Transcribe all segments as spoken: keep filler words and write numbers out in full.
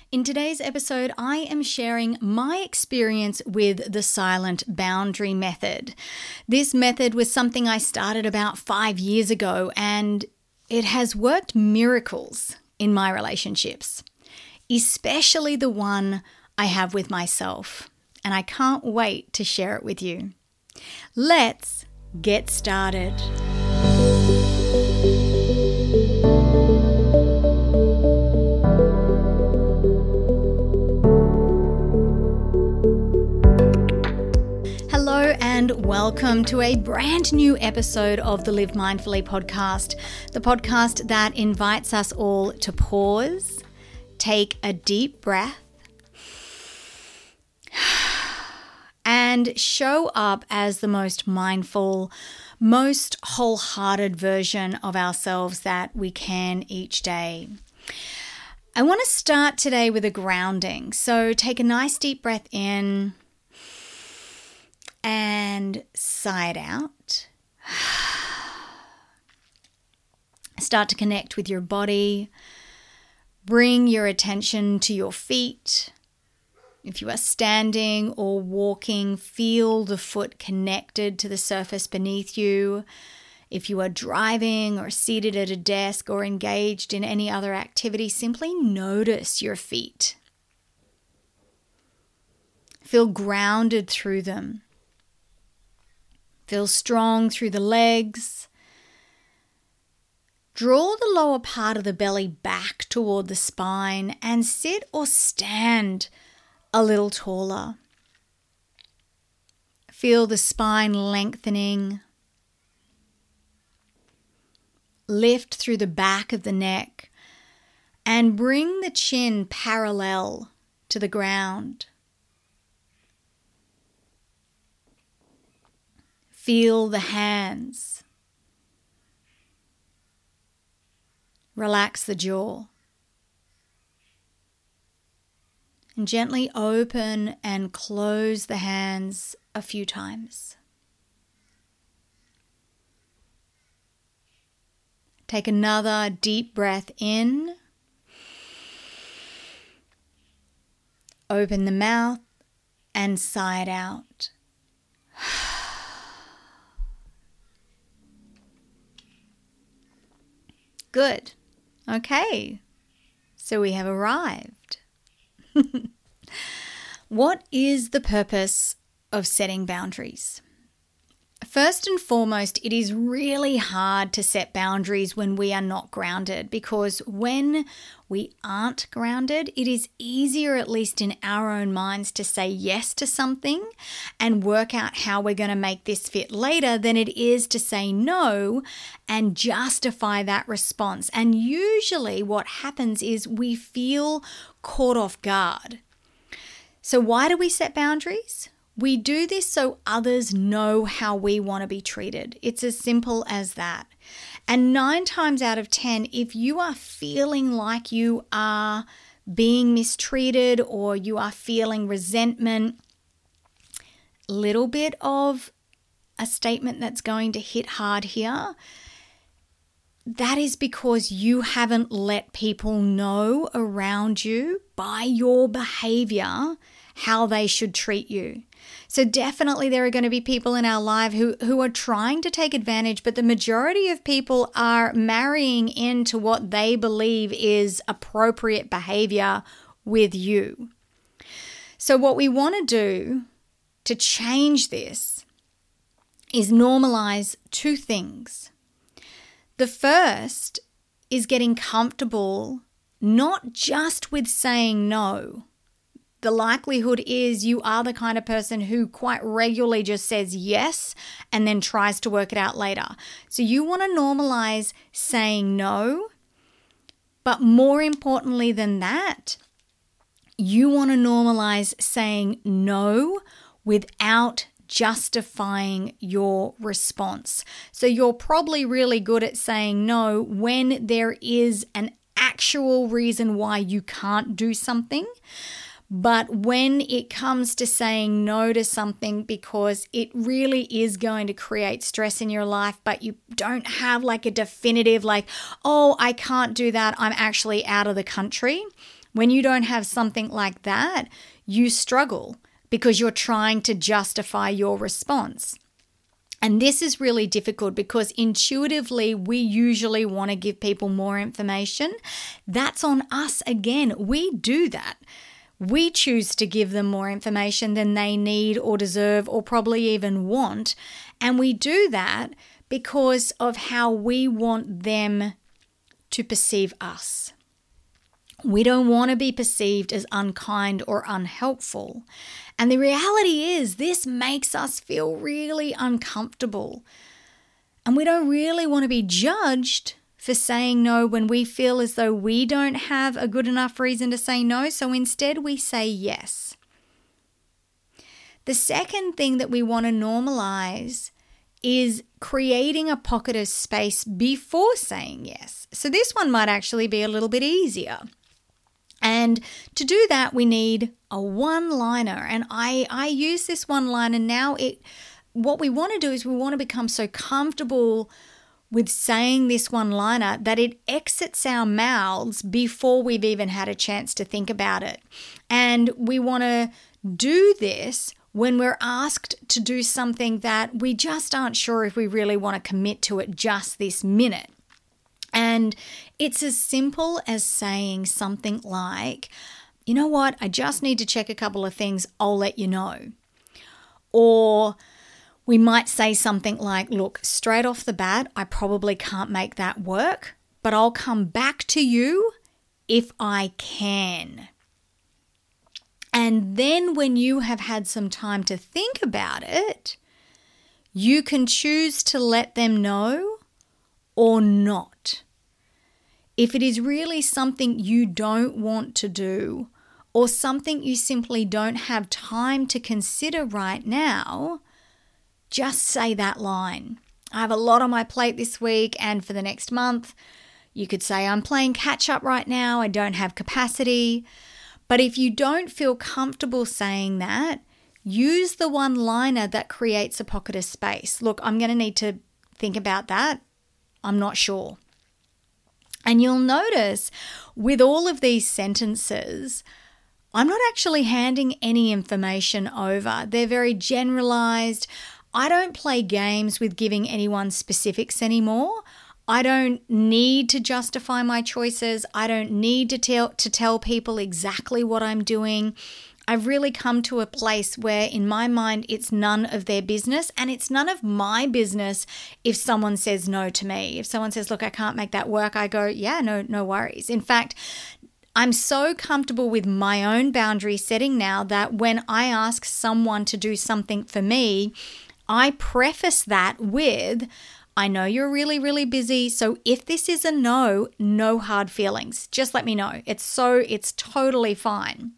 In today's episode, I am sharing my experience with the silent boundary method. This method was something I started about five years ago, and it has worked miracles in my relationships, especially the one I have with myself. And I can't wait to share it with you. Let's get started. Hello and welcome to a brand new episode of the Live Mindfully podcast, the podcast that invites us all to pause, take a deep breath, and show up as the most mindful, most wholehearted version of ourselves that we can each day. I want to start today with a grounding. So take a nice deep breath in and sigh it out. Start to connect with your body. Bring your attention to your feet. If you are standing or walking, feel the foot connected to the surface beneath you. If you are driving or seated at a desk or engaged in any other activity, simply notice your feet. Feel grounded through them. Feel strong through the legs. Draw the lower part of the belly back toward the spine and sit or stand a little taller. Feel the spine lengthening. Lift through the back of the neck and bring the chin parallel to the ground. Feel the hands. Relax the jaw. And gently open and close the hands a few times. Take another deep breath in. Open the mouth and sigh it out. Good. Okay. So we have arrived. What is the purpose of setting boundaries? First and foremost, it is really hard to set boundaries when we are not grounded, because when we aren't grounded, it is easier, at least in our own minds, to say yes to something and work out how we're going to make this fit later than it is to say no and justify that response. And usually what happens is we feel caught off guard. So why do we set boundaries? We do this so others know how we want to be treated. It's as simple as that. And nine times out of ten, if you are feeling like you are being mistreated or you are feeling resentment, little bit of a statement that's going to hit hard here, that is because you haven't let people know around you by your behavior how they should treat you. So definitely there are going to be people in our life who, who are trying to take advantage, but the majority of people are marrying into what they believe is appropriate behavior with you. So what we want to do to change this is normalize two things. The first is getting comfortable not just with saying no. The likelihood is you are the kind of person who quite regularly just says yes and then tries to work it out later. So you want to normalize saying no, but more importantly than that, you want to normalize saying no without justifying your response. So you're probably really good at saying no when there is an actual reason why you can't do something. But when it comes to saying no to something because it really is going to create stress in your life, but you don't have like a definitive like, oh, I can't do that, I'm actually out of the country, When you don't have something like that, you struggle because you're trying to justify your response. And this is really difficult because intuitively we usually want to give people more information. That's on us again. We do that. We choose to give them more information than they need or deserve or probably even want. And we do that because of how we want them to perceive us. We don't want to be perceived as unkind or unhelpful. And the reality is this makes us feel really uncomfortable. And we don't really want to be judged for saying no when we feel as though we don't have a good enough reason to say no. So instead we say yes. The second thing that we want to normalize is creating a pocket of space before saying yes. So this one might actually be a little bit easier. And to do that, we need a one-liner. And I, I use this one-liner now. It, what we want to do is we want to become so comfortable with saying this one-liner that it exits our mouths before we've even had a chance to think about it. And we want to do this when we're asked to do something that we just aren't sure if we really want to commit to it just this minute. And it's as simple as saying something like, you know what, I just need to check a couple of things, I'll let you know. Or we might say something like, look, straight off the bat, I probably can't make that work, but I'll come back to you if I can. And then when you have had some time to think about it, you can choose to let them know or not. If it is really something you don't want to do or something you simply don't have time to consider right now, just say that line. I have a lot on my plate this week and for the next month. You could say I'm playing catch up right now. I don't have capacity. But if you don't feel comfortable saying that, use the one-liner that creates a pocket of space. Look, I'm going to need to think about that. I'm not sure. And you'll notice with all of these sentences, I'm not actually handing any information over. They're very generalized. I don't play games with giving anyone specifics anymore. I don't need to justify my choices. I don't need to tell to tell people exactly what I'm doing. I've really come to a place where in my mind it's none of their business, and it's none of my business if someone says no to me. If someone says, look, I can't make that work, I go, yeah, no, no worries. In fact, I'm so comfortable with my own boundary setting now that when I ask someone to do something for me, I preface that with, I know you're really, really busy, so if this is a no, no hard feelings. Just let me know. It's so, it's totally fine.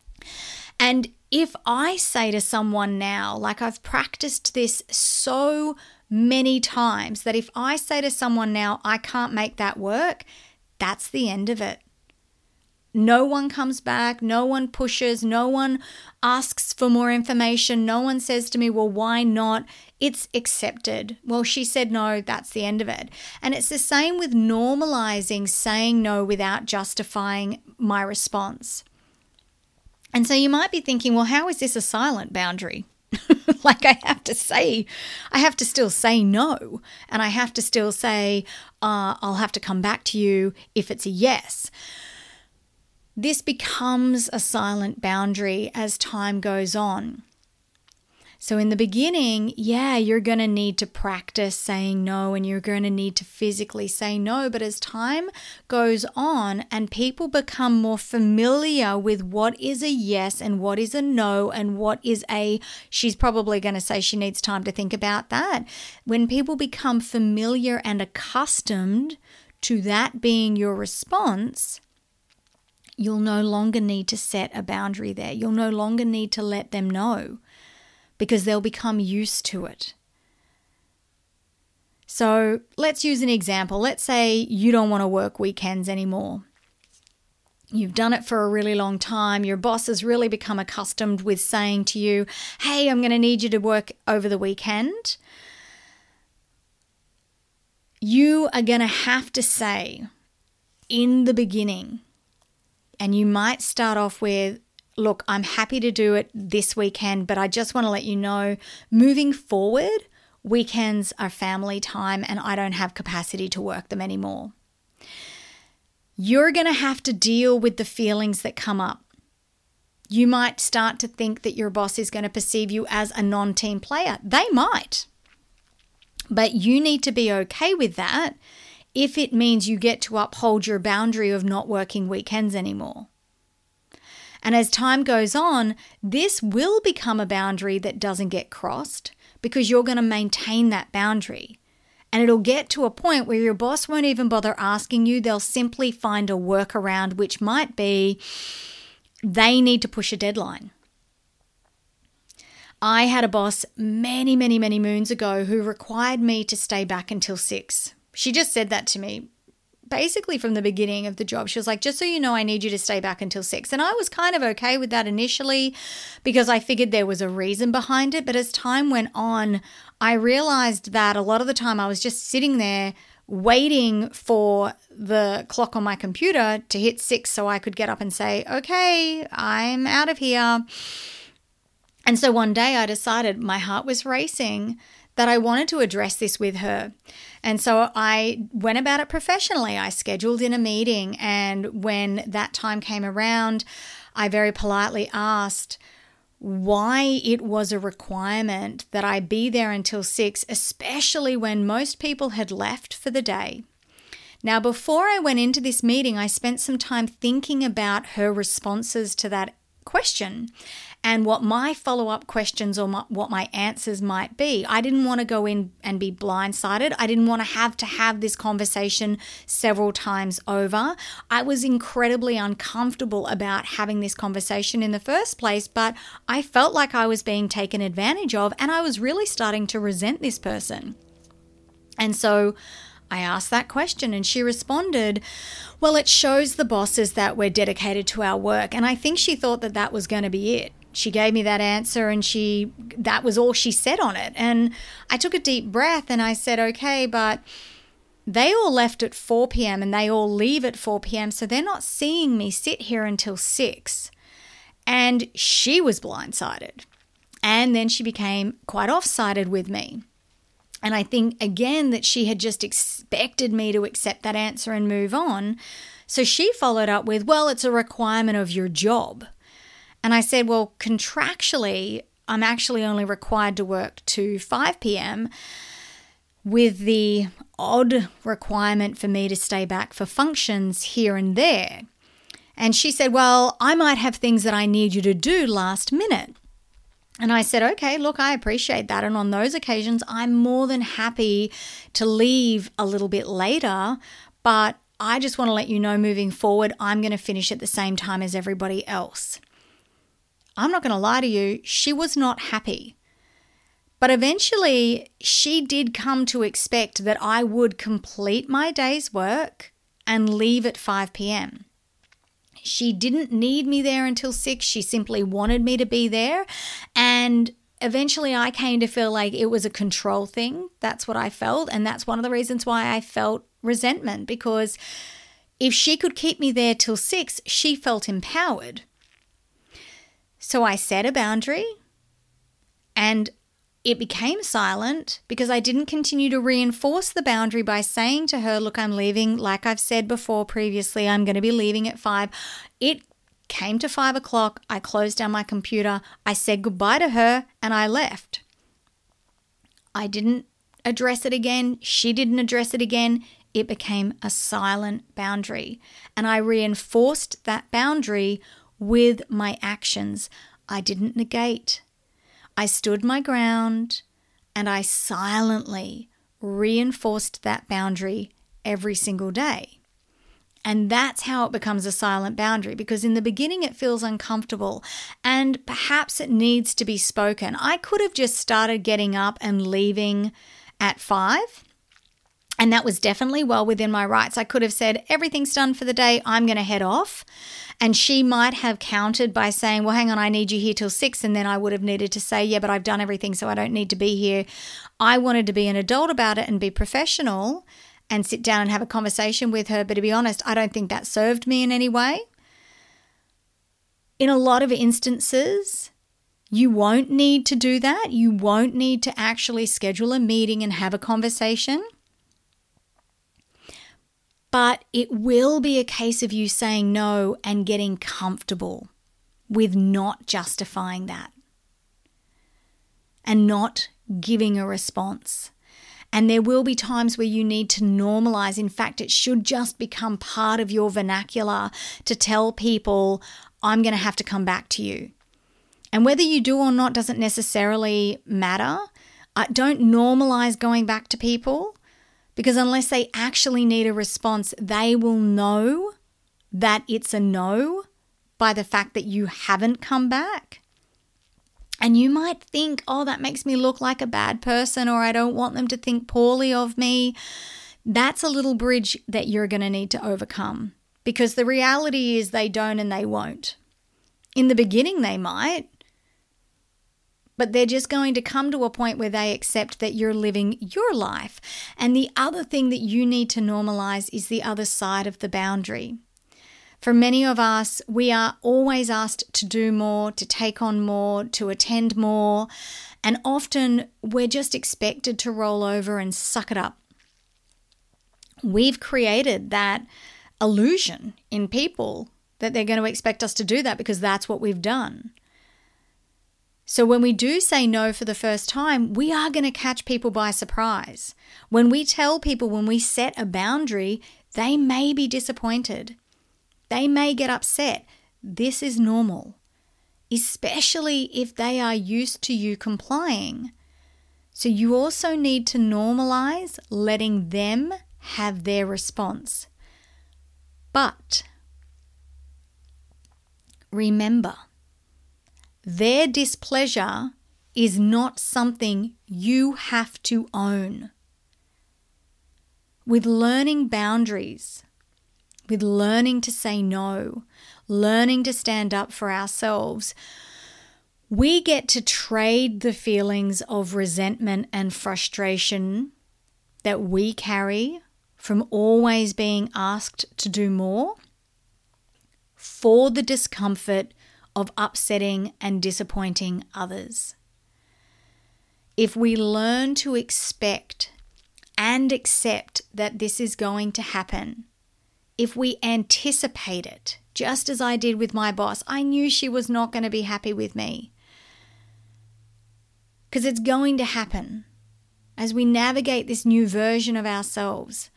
And if I say to someone now, like I've practiced this so many times, that if I say to someone now, I can't make that work, that's the end of it. No one comes back, no one pushes, no one asks for more information, no one says to me, well, why not? It's accepted. Well, she said no, that's the end of it. And it's the same with normalizing saying no without justifying my response. And so you might be thinking, well, how is this a silent boundary? Like I have to say, I have to still say no. And I have to still say, uh, I'll have to come back to you if it's a yes. This becomes a silent boundary as time goes on. So in the beginning, yeah, you're going to need to practice saying no and you're going to need to physically say no. But as time goes on and people become more familiar with what is a yes and what is a no and what is a, she's probably going to say she needs time to think about that. When people become familiar and accustomed to that being your response, you'll no longer need to set a boundary there. You'll no longer need to let them know, because they'll become used to it. So let's use an example. Let's say you don't want to work weekends anymore. You've done it for a really long time. Your boss has really become accustomed with saying to you, hey, I'm going to need you to work over the weekend. You are going to have to say in the beginning, And you might start off with, look, I'm happy to do it this weekend, but I just want to let you know, moving forward, weekends are family time and I don't have capacity to work them anymore. You're going to have to deal with the feelings that come up. You might start to think that your boss is going to perceive you as a non-team player. They might. But you need to be okay with that if it means you get to uphold your boundary of not working weekends anymore. And as time goes on, this will become a boundary that doesn't get crossed because you're going to maintain that boundary. And it'll get to a point where your boss won't even bother asking you. They'll simply find a workaround, which might be they need to push a deadline. I had a boss many, many, many moons ago who required me to stay back until six. She just said that to me basically from the beginning of the job. She was like, just so you know, I need you to stay back until six. And I was kind of okay with that initially because I figured there was a reason behind it. But as time went on, I realized that a lot of the time I was just sitting there waiting for the clock on my computer to hit six so I could get up and say, okay, I'm out of here. And so one day I decided, my heart was racing, that I wanted to address this with her. And so I went about it professionally. I scheduled in a meeting, and when that time came around, I very politely asked why it was a requirement that I be there until six, especially when most people had left for the day. Now, before I went into this meeting, I spent some time thinking about her responses to that question and what my follow-up questions or my, what my answers might be. I didn't want to go in and be blindsided. I didn't want to have to have this conversation several times over. I was incredibly uncomfortable about having this conversation in the first place, but I felt like I was being taken advantage of, and I was really starting to resent this person. And so I asked that question and she responded, well, it shows the bosses that we're dedicated to our work. And I think she thought that that was going to be it. She gave me that answer and she that was all she said on it. And I took a deep breath and I said, okay, but they all left at four p.m. and they all leave at four p.m. So they're not seeing me sit here until six. And she was blindsided. And then she became quite off-sided with me. And I think, again, that she had just expected me to accept that answer and move on. So she followed up with, well, it's a requirement of your job. And I said, well, contractually, I'm actually only required to work to five p.m. with the odd requirement for me to stay back for functions here and there. And she said, well, I might have things that I need you to do last minute. And I said, okay, look, I appreciate that. And on those occasions, I'm more than happy to leave a little bit later. But I just want to let you know moving forward, I'm going to finish at the same time as everybody else. I'm not going to lie to you, she was not happy. But eventually, she did come to expect that I would complete my day's work and leave at five p.m. She didn't need me there until six. She simply wanted me to be there. And eventually I came to feel like it was a control thing. That's what I felt. And that's one of the reasons why I felt resentment, because if she could keep me there till six, she felt empowered. So I set a boundary and it became silent because I didn't continue to reinforce the boundary by saying to her, look, I'm leaving. Like I've said before previously, I'm going to be leaving at five. It came to five o'clock. I closed down my computer. I said goodbye to her and I left. I didn't address it again. She didn't address it again. It became a silent boundary. And I reinforced that boundary with my actions. I didn't negate. I stood my ground and I silently reinforced that boundary every single day. And that's how it becomes a silent boundary, because in the beginning it feels uncomfortable and perhaps it needs to be spoken. I could have just started getting up and leaving at five, and that was definitely well within my rights. I could have said, everything's done for the day, I'm going to head off. And she might have countered by saying, well, hang on, I need you here till six. And then I would have needed to say, yeah, but I've done everything, so I don't need to be here. I wanted to be an adult about it and be professional and sit down and have a conversation with her. But to be honest, I don't think that served me in any way. In a lot of instances, you won't need to do that. You won't need to actually schedule a meeting and have a conversation. But it will be a case of you saying no and getting comfortable with not justifying that and not giving a response. And there will be times where you need to normalize. In fact, it should just become part of your vernacular to tell people, I'm going to have to come back to you. And whether you do or not doesn't necessarily matter. Uh, don't normalize going back to people, because unless they actually need a response, they will know that it's a no by the fact that you haven't come back. And you might think, oh, that makes me look like a bad person, or I don't want them to think poorly of me. That's a little bridge that you're going to need to overcome, because the reality is they don't and they won't. In the beginning, they might, but they're just going to come to a point where they accept that you're living your life. And the other thing that you need to normalize is the other side of the boundary. For many of us, we are always asked to do more, to take on more, to attend more, and often we're just expected to roll over and suck it up. We've created that illusion in people that they're going to expect us to do that because that's what we've done. So when we do say no for the first time, we are going to catch people by surprise. When we tell people, when we set a boundary, they may be disappointed. They may get upset. This is normal, especially if they are used to you complying. So you also need to normalize letting them have their response. But remember, their displeasure is not something you have to own. With learning boundaries, with learning to say no, learning to stand up for ourselves, we get to trade the feelings of resentment and frustration that we carry from always being asked to do more for the discomfort of upsetting and disappointing others. If we learn to expect and accept that this is going to happen, if we anticipate it, just as I did with my boss, I knew she was not going to be happy with me. Because it's going to happen as we navigate this new version of ourselves.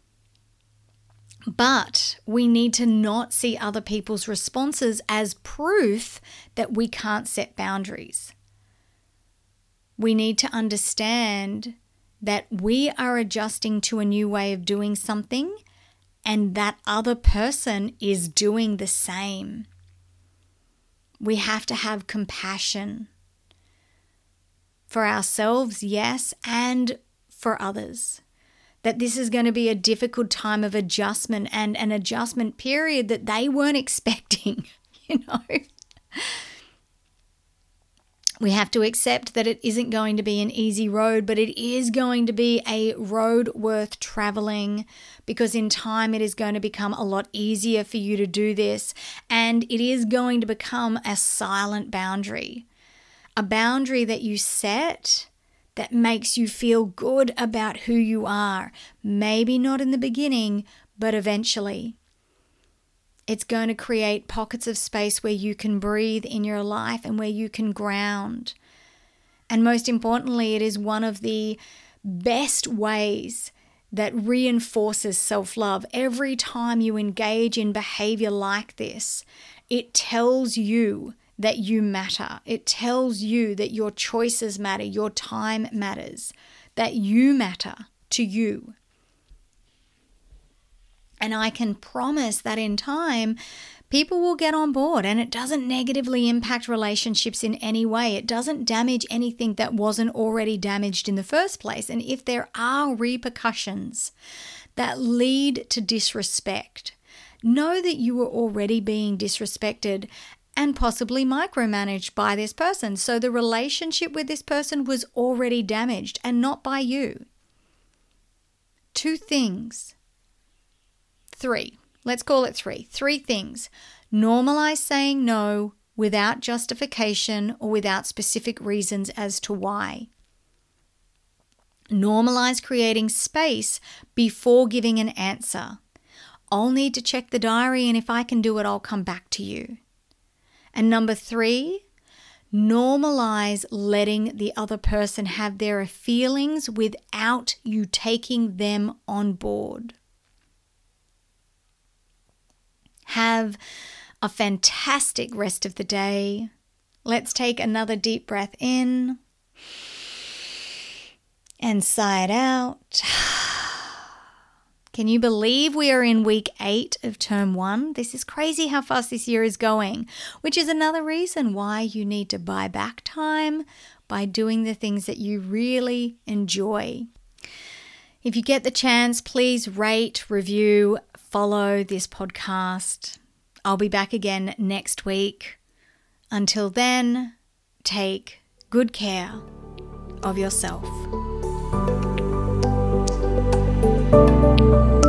But we need to not see other people's responses as proof that we can't set boundaries. We need to understand that we are adjusting to a new way of doing something, and that other person is doing the same. We have to have compassion for ourselves, yes, and for others. That this is going to be a difficult time of adjustment and an adjustment period that they weren't expecting, you know. We have to accept that it isn't going to be an easy road, but it is going to be a road worth traveling, because in time it is going to become a lot easier for you to do this, and it is going to become a silent boundary, a boundary that you set that makes you feel good about who you are. Maybe not in the beginning, but eventually. It's going to create pockets of space where you can breathe in your life and where you can ground. And most importantly, it is one of the best ways that reinforces self-love. Every time you engage in behavior like this, it tells you that you matter. It tells you that your choices matter, your time matters, that you matter to you. And I can promise that in time, people will get on board, and it doesn't negatively impact relationships in any way. It doesn't damage anything that wasn't already damaged in the first place. And if there are repercussions that lead to disrespect, know that you were already being disrespected and possibly micromanaged by this person. So the relationship with this person was already damaged and not by you. Two things. Three. Let's call it three. Three things. Normalize saying no without justification or without specific reasons as to why. Normalize creating space before giving an answer. I'll need to check the diary, and if I can do it, I'll come back to you. And number three, normalize letting the other person have their feelings without you taking them on board. Have a fantastic rest of the day. Let's take another deep breath in and sigh it out. Can you believe we are in week eight of term one? This is crazy how fast this year is going, which is another reason why you need to buy back time by doing the things that you really enjoy. If you get the chance, please rate, review, follow this podcast. I'll be back again next week. Until then, take good care of yourself. Thank you.